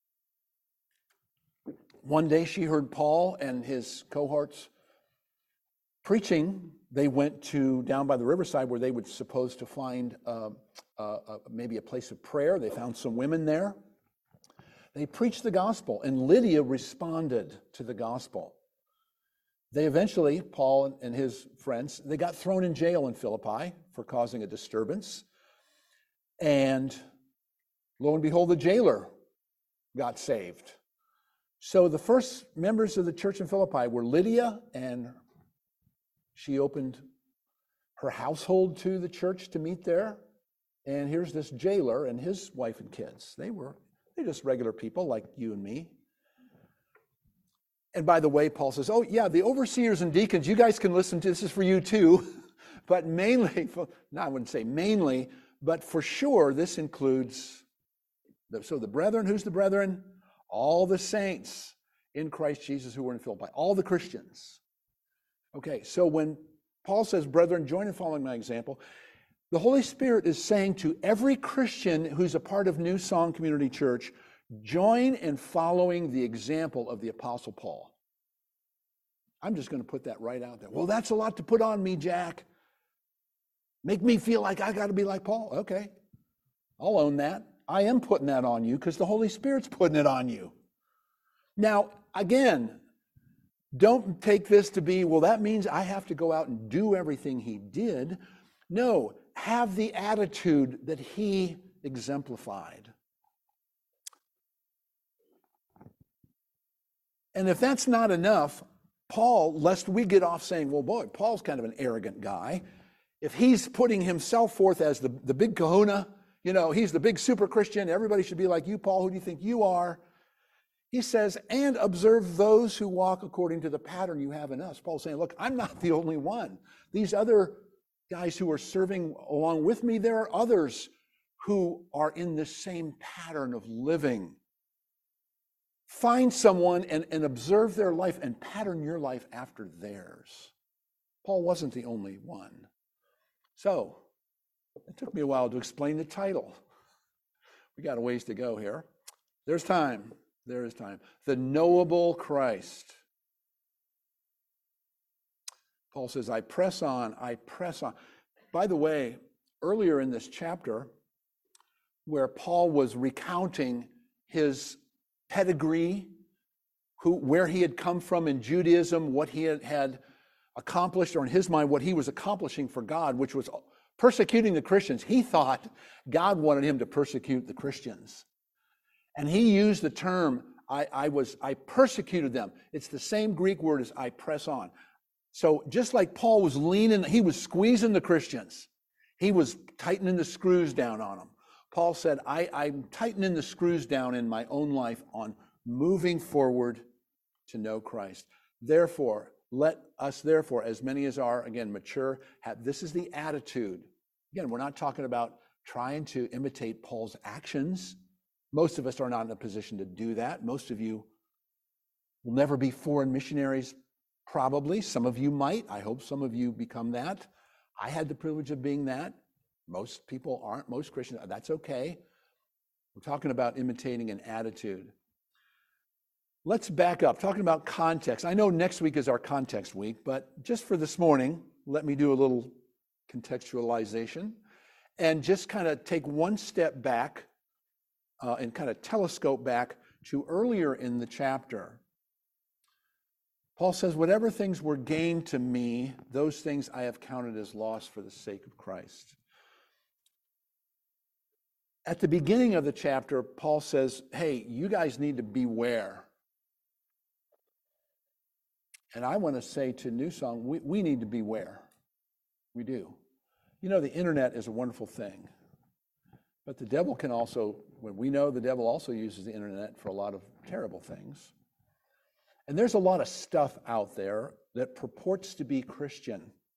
One day she heard Paul and his cohorts preaching. They went to down by the riverside where they were supposed to find uh, uh, uh, maybe a place of prayer. They found some women there. They preached the gospel, and Lydia responded to the gospel. They eventually, Paul and his friends, they got thrown in jail in Philippi for causing a disturbance. And lo and behold, the jailer got saved. So the first members of the church in Philippi were Lydia, and she opened her household to the church to meet there. And here's this jailer and his wife and kids. They were they're just regular people like you and me. And by the way, Paul says, oh yeah, the overseers and deacons, you guys can listen to this, is for you too. But mainly, no, I wouldn't say mainly, but for sure this includes, the, so the brethren, who's the brethren? All the saints in Christ Jesus who were in Philippi, all the Christians. Okay, so when Paul says, brethren, join in following my example, the Holy Spirit is saying to every Christian who's a part of New Song Community Church, join in following the example of the Apostle Paul. I'm just going to put that right out there. Well, that's a lot to put on me, Jack. Make me feel like I got to be like Paul. Okay, I'll own that. I am putting that on you because the Holy Spirit's putting it on you. Now, again, don't take this to be, well, that means I have to go out and do everything he did. No, have the attitude that he exemplified. And if that's not enough, Paul, lest we get off saying, well, boy, Paul's kind of an arrogant guy. If he's putting himself forth as the, the big kahuna, you know, he's the big super Christian, everybody should be like you, Paul, who do you think you are? He says, and observe those who walk according to the pattern you have in us. Paul's saying, look, I'm not the only one. These other guys who are serving along with me, there are others who are in this same pattern of living. Find someone and, and observe their life and pattern your life after theirs. Paul wasn't the only one. So, it took me a while to explain the title. We got a ways to go here. There's time. There is time. The knowable Christ. Paul says, I press on, I press on. By the way, earlier in this chapter, where Paul was recounting his pedigree, who, where he had come from in Judaism, what he had, had accomplished, or in his mind, what he was accomplishing for God, which was persecuting the Christians. He thought God wanted him to persecute the Christians. And he used the term, I, I was, I persecuted them. It's the same Greek word as I press on. So just like Paul was leaning, he was squeezing the Christians. He was tightening the screws down on them. Paul said, I, I'm tightening the screws down in my own life on moving forward to know Christ. Therefore, let us therefore, as many as are, again, mature, have, this is the attitude. Again, we're not talking about trying to imitate Paul's actions. Most of us are not in a position to do that. Most of you will never be foreign missionaries, probably. Some of you might. I hope some of you become that. I had the privilege of being that. Most people aren't. Most Christians, that's okay. We're talking about imitating an attitude. Let's back up, talking about context. I know next week is our context week, but just for this morning, let me do a little contextualization and just kind of take one step back uh, and kind of telescope back to earlier in the chapter. Paul says, whatever things were gained to me, those things I have counted as loss for the sake of Christ. At the beginning of the chapter, Paul says, hey, you guys need to beware. And I want to say to New Song, we, we need to beware. We do. You know, the internet is a wonderful thing. But the devil can also, when we know the devil also uses the internet for a lot of terrible things. And there's a lot of stuff out there that purports to be Christian.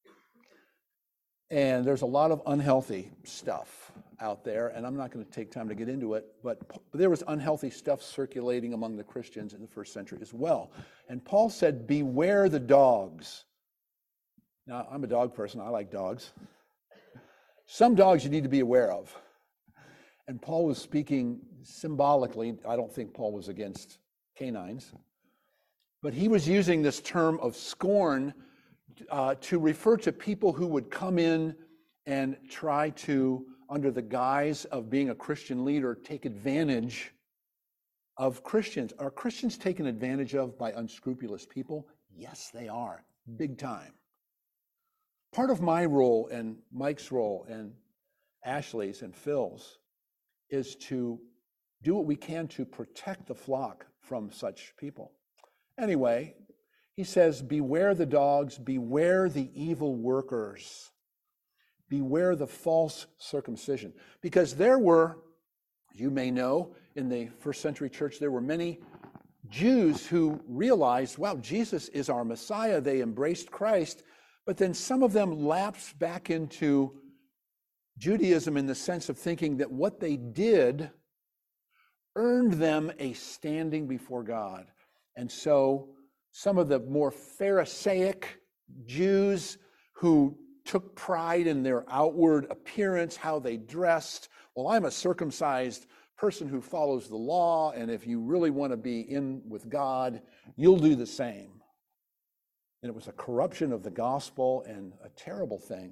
And there's a lot of unhealthy stuff out there, and I'm not going to take time to get into it, but there was unhealthy stuff circulating among the Christians in the first century as well. And Paul said, beware the dogs. Now, I'm a dog person. I like dogs. Some dogs you need to be aware of. And Paul was speaking symbolically. I don't think Paul was against canines. But he was using this term of scorn uh, to refer to people who would come in and try to, under the guise of being a Christian leader, take advantage of Christians. Are Christians taken advantage of by unscrupulous people? Yes, they are, big time. Part of my role and Mike's role and Ashley's and Phil's is to do what we can to protect the flock from such people. Anyway, he says, beware the dogs, beware the evil workers, beware the false circumcision. Because there were, you may know, in the first century church, there were many Jews who realized, wow, Jesus is our Messiah. They embraced Christ, but then some of them lapsed back into Judaism in the sense of thinking that what they did earned them a standing before God. And so some of the more Pharisaic Jews who took pride in their outward appearance, how they dressed, well, I'm a circumcised person who follows the law, and if you really want to be in with God, you'll do the same. And it was a corruption of the gospel and a terrible thing.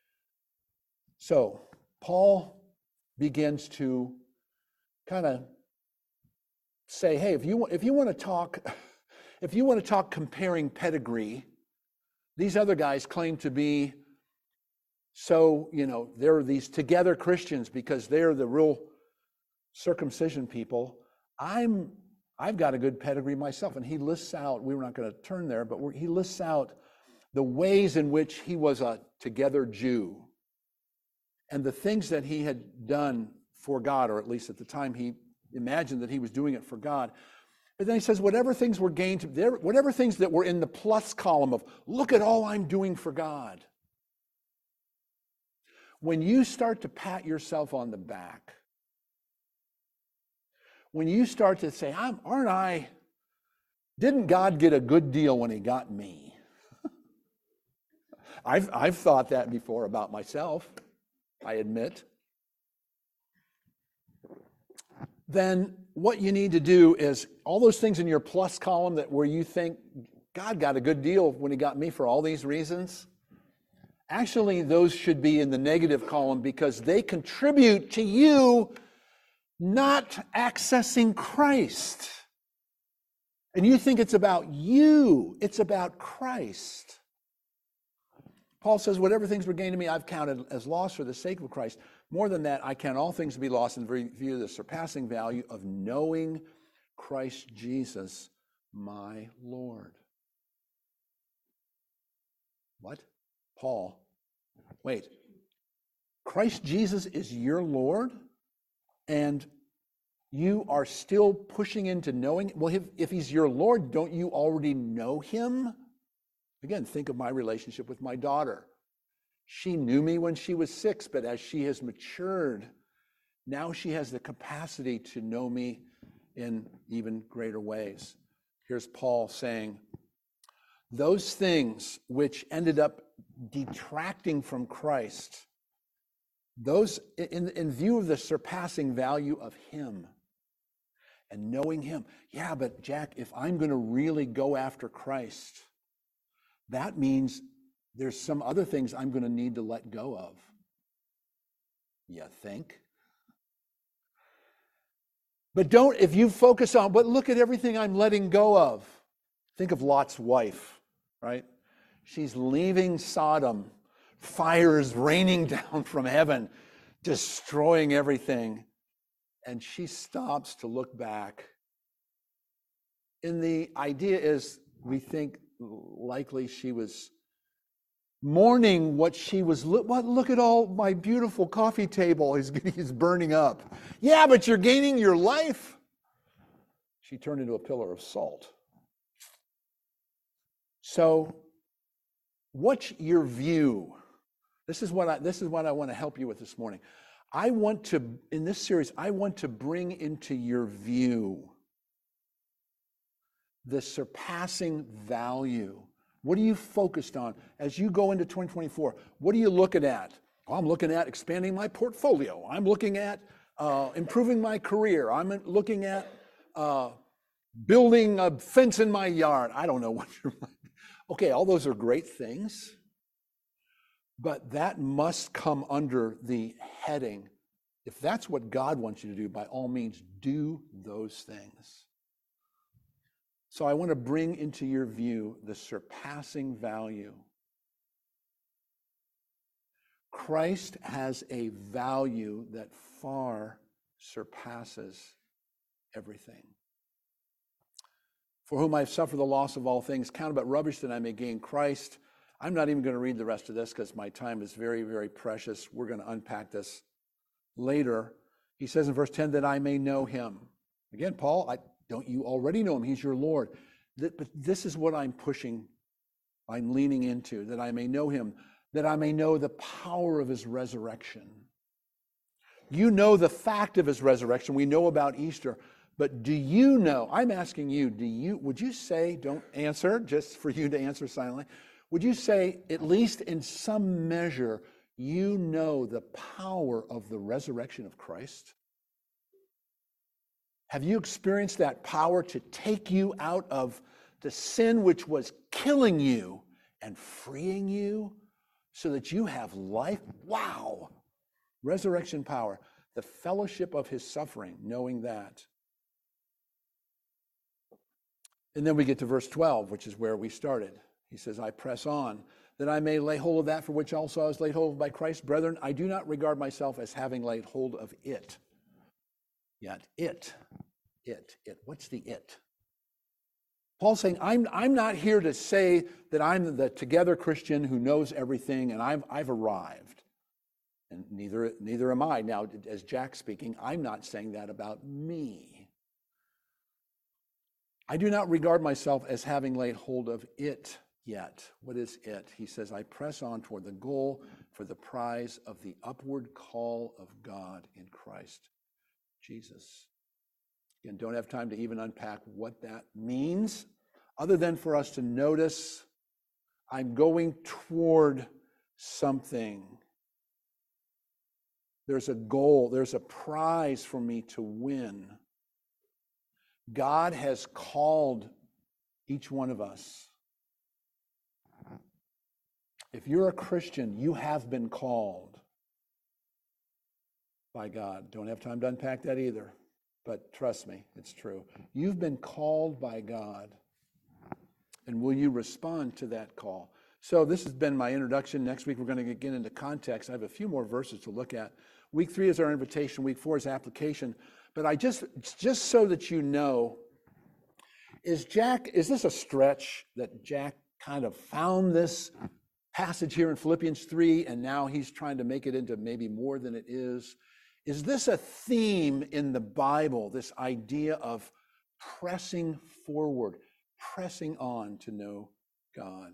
So Paul begins to kind of say, hey, if you if you want to talk, if you want to talk comparing pedigree, these other guys claim to be so, you know, they're these together Christians because they're the real circumcision people. I'm I've got a good pedigree myself, and he lists out. We were not going to turn there, but we're, he lists out the ways in which he was a together Jew, and the things that he had done for God, or at least at the time he imagined that he was doing it for God. But then he says, whatever things were gained, whatever things that were in the plus column of, look at all I'm doing for God. When you start to pat yourself on the back, when you start to say, I'm, aren't I, didn't God get a good deal when he got me? I've, I've thought that before about myself, I admit. Then what you need to do is all those things in your plus column that where you think God got a good deal when he got me for all these reasons, actually those should be in the negative column because they contribute to you not accessing Christ. And you think it's about you, it's about Christ. Paul says, whatever things were gained to me, I've counted as loss for the sake of Christ. More than that, I count all things to be lost in view of the surpassing value of knowing Christ Jesus, my Lord. What? Paul, wait. Christ Jesus is your Lord? And you are still pushing into knowing? Well, if, if he's your Lord, don't you already know him? Again, think of my relationship with my daughter. She knew me when she was six, but as she has matured, now she has the capacity to know me in even greater ways. Here's Paul saying, those things which ended up detracting from Christ, those in, in view of the surpassing value of him and knowing him. Yeah, but Jack, if I'm going to really go after Christ, that means there's some other things I'm going to need to let go of. You think? But don't, if you focus on, but look at everything I'm letting go of. Think of Lot's wife, right? She's leaving Sodom. Fire is raining down from heaven, destroying everything. And she stops to look back. And the idea is, we think likely she was mourning what she was, look, what, look at all my beautiful coffee table is, is burning up. Yeah, but you're gaining your life. She turned into a pillar of salt. So, what's your view? This is what I, this is what I want to help you with this morning. I want to, in this series, I want to bring into your view the surpassing value. What are you focused on as you go into twenty twenty-four? What are you looking at? Oh, I'm looking at expanding my portfolio. I'm looking at uh, improving my career. I'm looking at uh, building a fence in my yard. I don't know what you're. Okay, all those are great things, but that must come under the heading. If that's what God wants you to do, by all means, do those things. So I want to bring into your view the surpassing value. Christ has a value that far surpasses everything. For whom I have suffered the loss of all things, count it but rubbish that I may gain Christ. I'm not even going to read the rest of this because my time is very, very precious. We're going to unpack this later. He says in verse ten, that I may know him. Again, Paul, I, don't you already know him? He's your Lord. That, but this is what I'm pushing, I'm leaning into, that I may know him, that I may know the power of his resurrection. You know the fact of his resurrection. We know about Easter. But do you know, I'm asking you, do you, would you say, don't answer, just for you to answer silently, would you say, at least in some measure, you know the power of the resurrection of Christ? Have you experienced that power to take you out of the sin which was killing you and freeing you so that you have life? Wow! Resurrection power, the fellowship of his suffering, knowing that. And then we get to verse twelve, which is where we started. He says, I press on, that I may lay hold of that for which also I was laid hold of by Christ. Brethren, I do not regard myself as having laid hold of it. Yet it, it, it. What's the it? Paul's saying, I'm, I'm not here to say that I'm the together Christian who knows everything and I've, I've arrived. And neither, neither am I. Now, as Jack speaking, I'm not saying that about me. I do not regard myself as having laid hold of it yet. What is it? He says, I press on toward the goal for the prize of the upward call of God in Christ Jesus. Again, don't have time to even unpack what that means, other than for us to notice I'm going toward something. There's a goal, there's a prize for me to win. God has called each one of us. If you're a Christian, you have been called by God. Don't have time to unpack that either, but trust me, it's true. You've been called by God. And will you respond to that call? So this has been my introduction. Next week, we're going to get into context. I have a few more verses to look at. Week three is our invitation. Week four is application. But I just, just so that you know, is Jack, is this a stretch that Jack kind of found this passage here in Philippians three, and now he's trying to make it into maybe more than it is? Is this a theme in the Bible, this idea of pressing forward, pressing on to know God?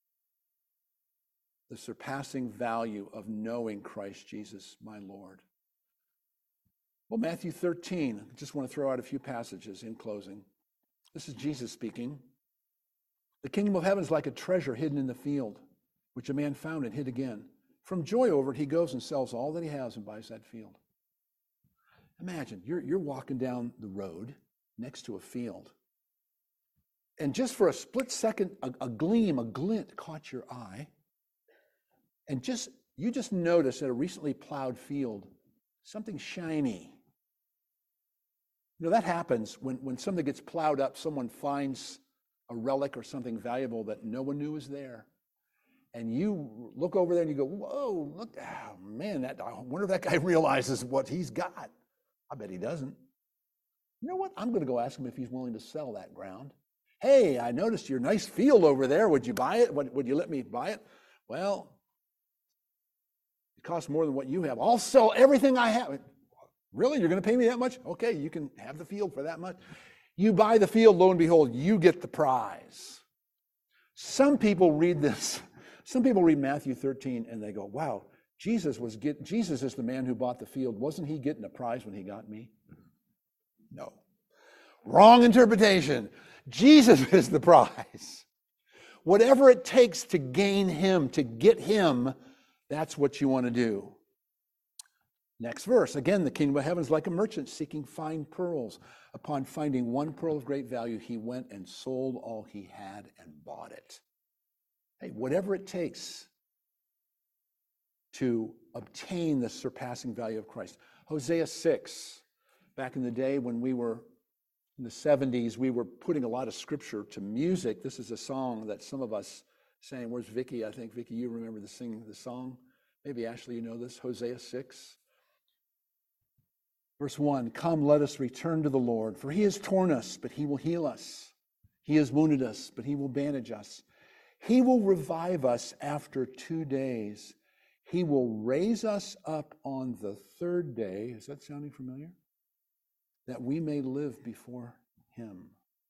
The surpassing value of knowing Christ Jesus, my Lord. Well, Matthew thirteen, I just want to throw out a few passages in closing. This is Jesus speaking. The kingdom of heaven is like a treasure hidden in the field, which a man found and hid again. From joy over it, he goes and sells all that he has and buys that field. Imagine, you're, you're walking down the road next to a field. And just for a split second, a, a gleam, a glint caught your eye. And just you just notice at a recently plowed field, something shiny. You know, that happens when, when something gets plowed up, someone finds a relic or something valuable that no one knew was there. And you look over there and you go, whoa, look, oh, man, that, I wonder if that guy realizes what he's got. I bet he doesn't. You know what? I'm going to go ask him if he's willing to sell that ground. Hey, I noticed your nice field over there. Would you buy it? Would, would you let me buy it? Well, it costs more than what you have. I'll sell everything I have. Really? You're going to pay me that much? Okay, you can have the field for that much. You buy the field, lo and behold, you get the prize. Some people read this. Some people read Matthew thirteen and they go, wow, Jesus was get, Jesus is the man who bought the field. Wasn't he getting a prize when he got me? No. Wrong interpretation. Jesus is the prize. Whatever it takes to gain him, to get him, that's what you want to do. Next verse. Again, the kingdom of heaven is like a merchant seeking fine pearls. Upon finding one pearl of great value, he went and sold all he had and bought it. Hey, whatever it takes to obtain the surpassing value of Christ. Hosea six, back in the day when we were in the seventies, we were putting a lot of scripture to music. This is a song that some of us sang. Where's Vicky? I think, Vicky, you remember the singing the song. Maybe, Ashley, you know this. Hosea six. Verse one, come, let us return to the Lord, for he has torn us, but he will heal us. He has wounded us, but he will bandage us. He will revive us after two days. He will raise us up on the third day. Is that sounding familiar? That we may live before him.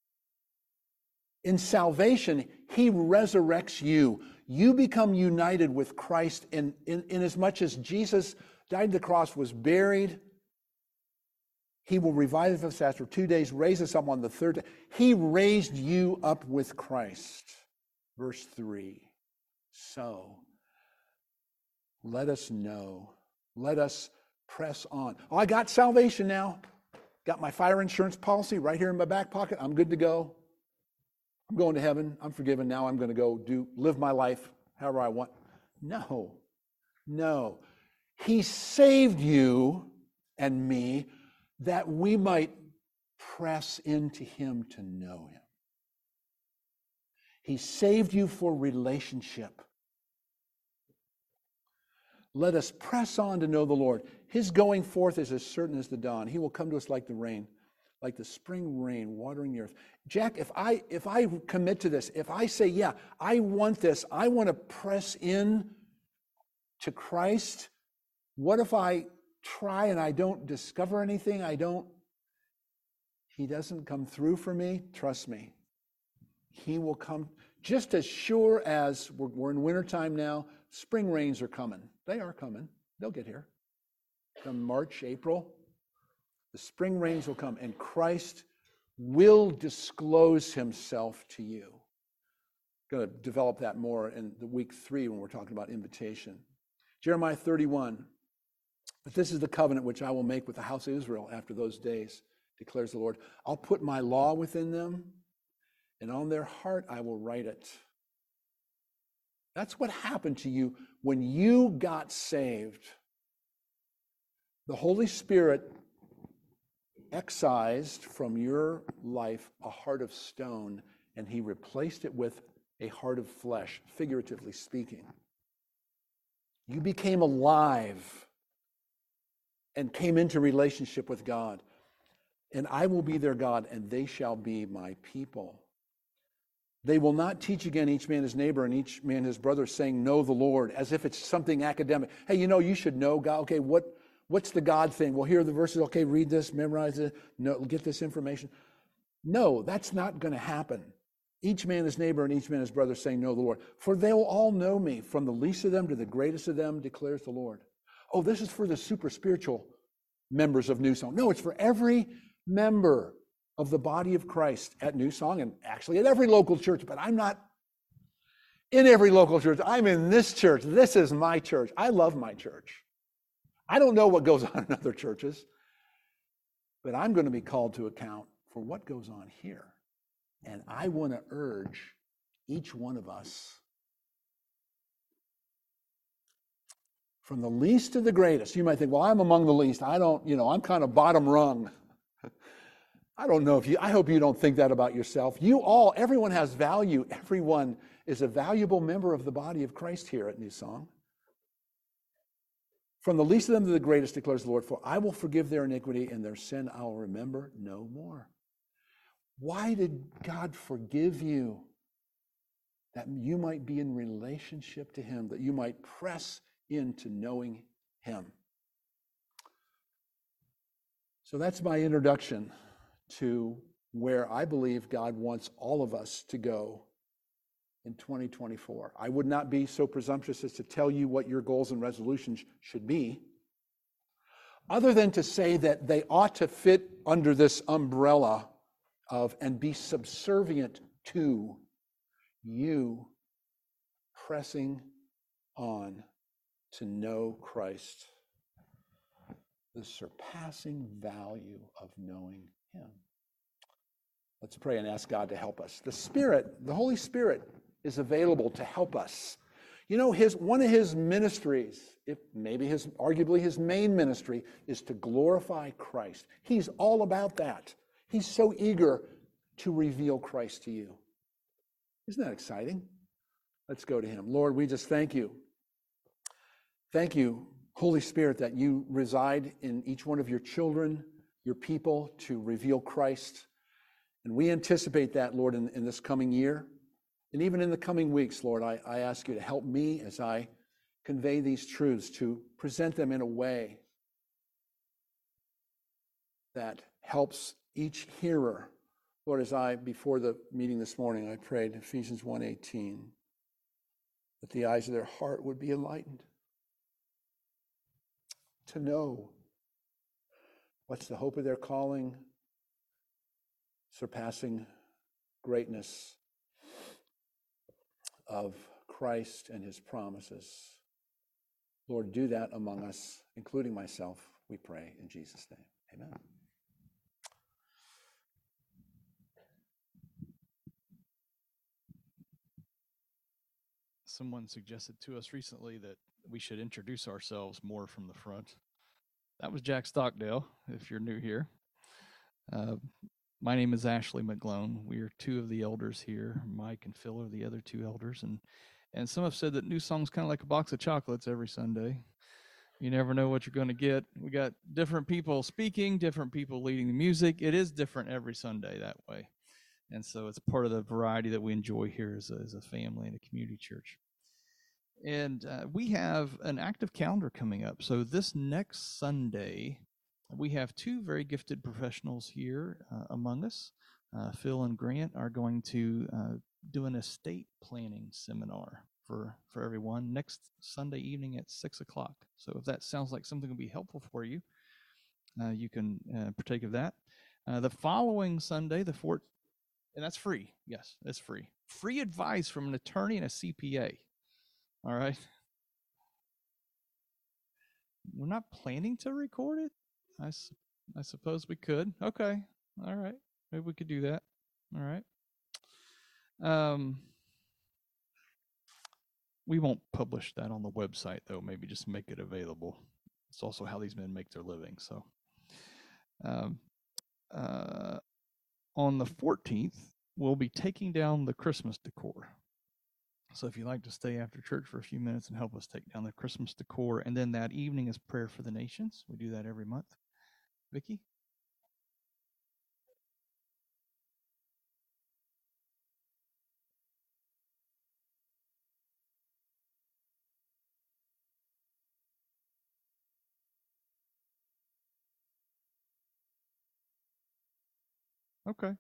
In salvation, he resurrects you. You become united with Christ in, in, in as much as Jesus died on the cross, was buried. He will revive us after two days, raise us up on the third day. He raised you up with Christ. Verse three. So, let us know. Let us press on. Oh, I got salvation now. Got my fire insurance policy right here in my back pocket. I'm good to go. I'm going to heaven. I'm forgiven. Now I'm going to go do live my life however I want. No. No. He saved you and me that we might press into him to know him. He saved you for relationship. Let us press on to know the Lord. His going forth is as certain as the dawn. He will come to us like the rain, like the spring rain watering the earth. Jack, if I if I commit to this, if I say, yeah, I want this, I want to press in to Christ, what if I try and I don't discover anything? I don't, he doesn't come through for me? Trust me. He will come just as sure as we're, we're in wintertime now. Spring rains are coming. They are coming. They'll get here. Come March, April, the spring rains will come, and Christ will disclose himself to you. I'm going to develop that more in the week three when we're talking about invitation. Jeremiah thirty-one. But this is the covenant which I will make with the house of Israel after those days, declares the Lord. I'll put my law within them, and on their heart I will write it. That's what happened to you when you got saved. The Holy Spirit excised from your life a heart of stone, and he replaced it with a heart of flesh, figuratively speaking. You became alive and came into relationship with God. And I will be their God, and they shall be my people. They will not teach again each man his neighbor and each man his brother, saying, know the Lord, as if it's something academic. Hey, you know, you should know God. Okay, what, what's the God thing? Well, here are the verses. Okay, read this, memorize it, no, get this information. No, that's not going to happen. Each man his neighbor and each man his brother, saying, know the Lord. For they will all know me, from the least of them to the greatest of them, declares the Lord. Oh, this is for the super spiritual members of New Song. No, it's for every member of the body of Christ at New Song, and actually at every local church, but I'm not in every local church. I'm in this church. This is my church. I love my church. I don't know what goes on in other churches, but I'm going to be called to account for what goes on here. And I want to urge each one of us, from the least to the greatest. You might think, well, I'm among the least. I don't, you know, I'm kind of bottom rung. I don't know if you, I hope you don't think that about yourself. You all, everyone has value. Everyone is a valuable member of the body of Christ here at New Song. From the least of them to the greatest, declares the Lord, for I will forgive their iniquity and their sin I will remember no more. Why did God forgive you? That you might be in relationship to him, that you might press into knowing him. So that's my introduction to where I believe God wants all of us to go in twenty twenty-four. I would not be so presumptuous as to tell you what your goals and resolutions should be, other than to say that they ought to fit under this umbrella of and be subservient to you pressing on to know Christ, the surpassing value of knowing him. Let's pray and ask God to help us. The Spirit, the Holy Spirit, is available to help us. You know, his one of his ministries, if maybe his arguably his main ministry, is to glorify Christ. He's all about that. He's so eager to reveal Christ to you. Isn't that exciting? Let's go to him. Lord, we just thank you. Thank you, Holy Spirit, that you reside in each one of your children, your people, to reveal Christ. And we anticipate that, Lord, in, in this coming year. And even in the coming weeks, Lord, I, I ask you to help me as I convey these truths, to present them in a way that helps each hearer. Lord, as I, before the meeting this morning, I prayed Ephesians one eighteen, that the eyes of their heart would be enlightened to know what's the hope of their calling, surpassing greatness of Christ and his promises. Lord, do that among us, including myself, we pray in Jesus' name. Amen. Someone suggested to us recently that we should introduce ourselves more from the front. That was Jack Stockdale, if you're new here. Uh, my name is Ashley McGlone. We are two of the elders here. Mike and Phil are the other two elders. And and some have said that New Song's kind of like a box of chocolates every Sunday. You never know what you're going to get. We got different people speaking, different people leading the music. It is different every Sunday that way. And so it's part of the variety that we enjoy here as a, as a family and a community church. And uh, we have an active calendar coming up. So this next Sunday, we have two very gifted professionals here uh, among us. Uh, Phil and Grant are going to uh, do an estate planning seminar for, for everyone next Sunday evening at six o'clock. So if that sounds like something that will be helpful for you, uh, you can uh, partake of that. Uh, the following Sunday, the fourth, and that's free. Yes, it's free. Free advice from an attorney and a C P A. All right. We're not planning to record it. I, su- I suppose we could. Okay. All right. Maybe we could do that. All right. Um, we won't publish that on the website, though. Maybe just make it available. It's also how these men make their living. So, um, uh, on the fourteenth, we'll be taking down the Christmas decor. So if you'd like to stay after church for a few minutes and help us take down the Christmas decor, and then that evening is prayer for the nations. We do that every month. Vicki? Okay.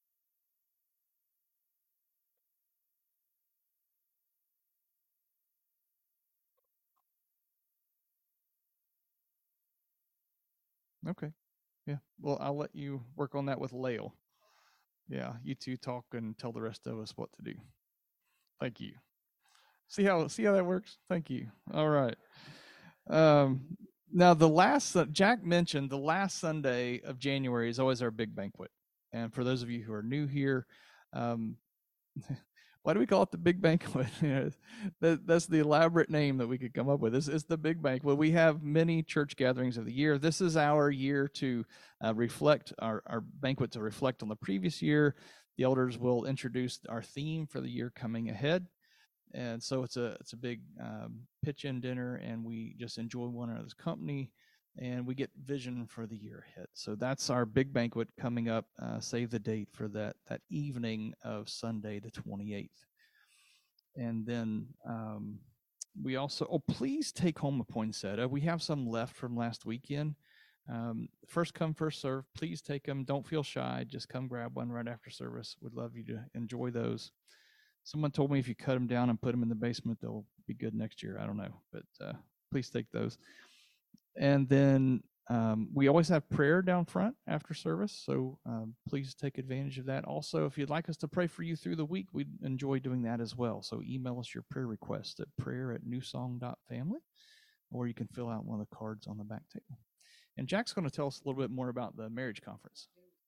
Okay. Yeah. Well, I'll let you work on that with Lael. Yeah. You two talk and tell the rest of us what to do. Thank you. See how see how that works? Thank you. All right. Um, now the last Jack mentioned the last Sunday of January is always our big banquet. And for those of you who are new here, um, why do we call it the big banquet? You know, that, that's the elaborate name that we could come up with. This is the big banquet. We have many church gatherings of the year. This is our year to uh, reflect, our, our banquet to reflect on the previous year. The elders will introduce our theme for the year coming ahead. And so it's a it's a big um, pitch-in dinner, and we just enjoy one another's company, and we get vision for the year ahead. So that's our big banquet coming up. Uh, save the date for that that evening of Sunday the twenty-eighth. And then um, we also, oh, please take home a poinsettia. We have some left from last weekend. Um, first come, first serve. Please take them. Don't feel shy. Just come grab one right after service. We'd love you to enjoy those. Someone told me if you cut them down and put them in the basement, they'll be good next year. I don't know, but uh, please take those. And then um, we always have prayer down front after service, so um, please take advantage of that. Also, if you'd like us to pray for you through the week, we'd enjoy doing that as well. So email us your prayer request at prayer at newsong dot family, or you can fill out one of the cards on the back table. And Jack's going to tell us a little bit more about the marriage conference.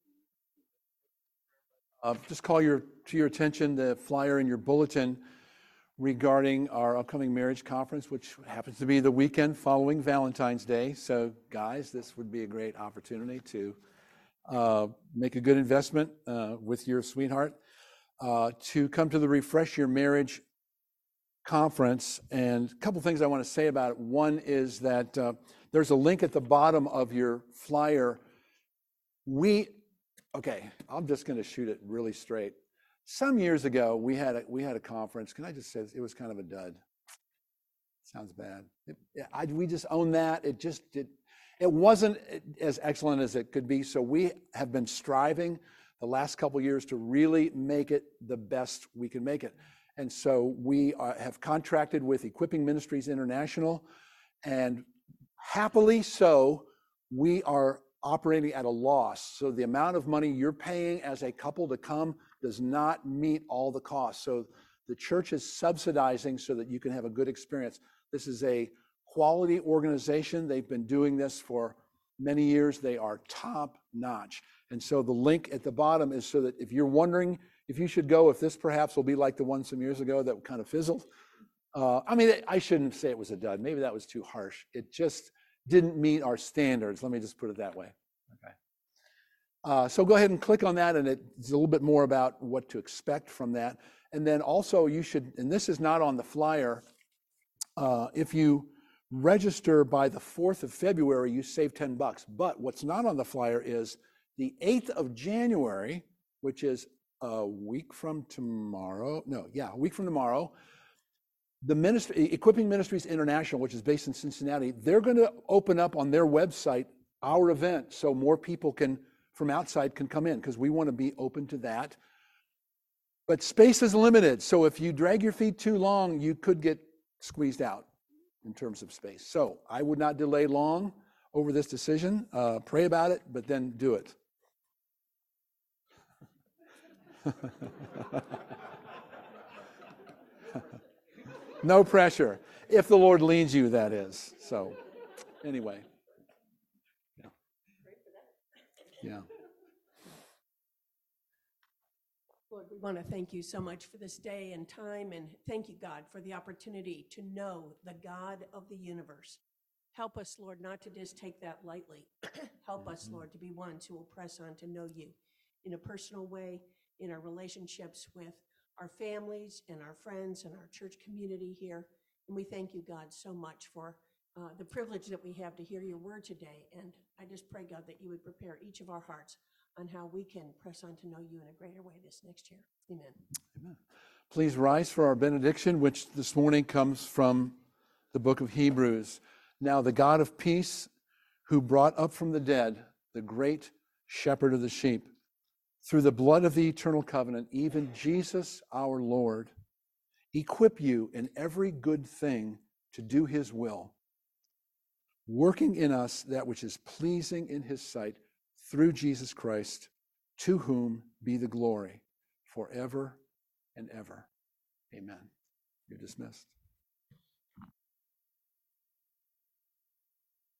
Uh, just call your to your attention the flyer in your bulletin regarding our upcoming marriage conference, which happens to be the weekend following Valentine's Day. So, guys, this would be a great opportunity to uh, make a good investment uh, with your sweetheart, uh, to come to the Refresh Your Marriage conference. And a couple things I want to say about it. One is that uh, there's a link at the bottom of your flyer. We, okay, I'm just going to shoot it really straight. Some years ago, we had a, we had a conference. Can I just say it was kind of a dud? Sounds bad. It, I, we just own that. It just it, it wasn't as excellent as it could be. So we have been striving the last couple of years to really make it the best we can make it. And so we are, have contracted with Equipping Ministries International, and happily so, we are operating at a loss. So the amount of money you're paying as a couple to come does not meet all the costs. So the church is subsidizing so that you can have a good experience. This is a quality organization. They've been doing this for many years. They are top notch. And so the link at the bottom is so that if you're wondering if you should go, if this perhaps will be like the one some years ago that kind of fizzled. Uh, I mean, I shouldn't say it was a dud. Maybe that was too harsh. It just didn't meet our standards. Let me just put it that way. Okay. Uh, so go ahead and click on that, and it's a little bit more about what to expect from that. And then also you should, and this is not on the flyer, uh, if you register by the fourth of February, you save ten bucks. But what's not on the flyer is the eighth of January, which is a week from tomorrow. No, yeah, a week from tomorrow. The ministry, Equipping Ministries International, which is based in Cincinnati, they're going to open up on their website our event so more people can from outside can come in, because we want to be open to that. But space is limited, so if you drag your feet too long, you could get squeezed out in terms of space. So I would not delay long over this decision. Uh, pray about it, but then do it. No pressure, if the Lord leads you, that is. So anyway. Yeah. Yeah. Lord, we want to thank you so much for this day and time, and thank you, God, for the opportunity to know the God of the universe. Help us, Lord, not to just take that lightly. Help us, Lord, to be ones who will press on to know you in a personal way, in our relationships with our families and our friends and our church community here. And we thank you, God, so much for uh, the privilege that we have to hear your word today. And I just pray, God, that you would prepare each of our hearts on how we can press on to know you in a greater way this next year. Amen. Amen. Please rise for our benediction, which this morning comes from the book of Hebrews. Now the God of peace, who brought up from the dead the great shepherd of the sheep, through the blood of the eternal covenant, even Jesus our Lord, equip you in every good thing to do his will, working in us that which is pleasing in his sight, through Jesus Christ, to whom be the glory forever and ever. Amen. You're dismissed.